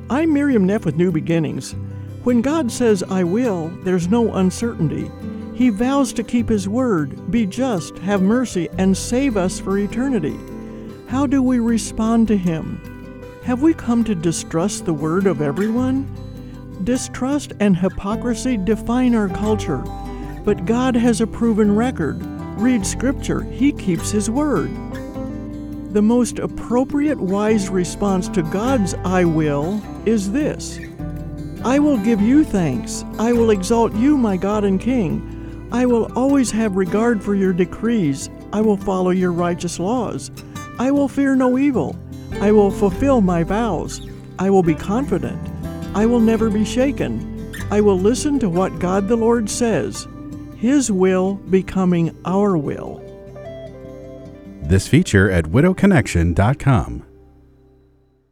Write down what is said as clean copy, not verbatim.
I'm Miriam Neff with New Beginnings. When God says, I will, there's no uncertainty. He vows to keep His word, be just, have mercy, and save us for eternity. How do we respond to Him? Have we come to distrust the word of everyone? Distrust and hypocrisy define our culture, but God has a proven record. Read Scripture. He keeps His word. The most appropriate, wise response to God's I will is this: I will give you thanks. I will exalt you, my God and King. I will always have regard for your decrees. I will follow your righteous laws. I will fear no evil. I will fulfill my vows. I will be confident. I will never be shaken. I will listen to what God the Lord says, His will becoming our will. This feature at widowconnection.com.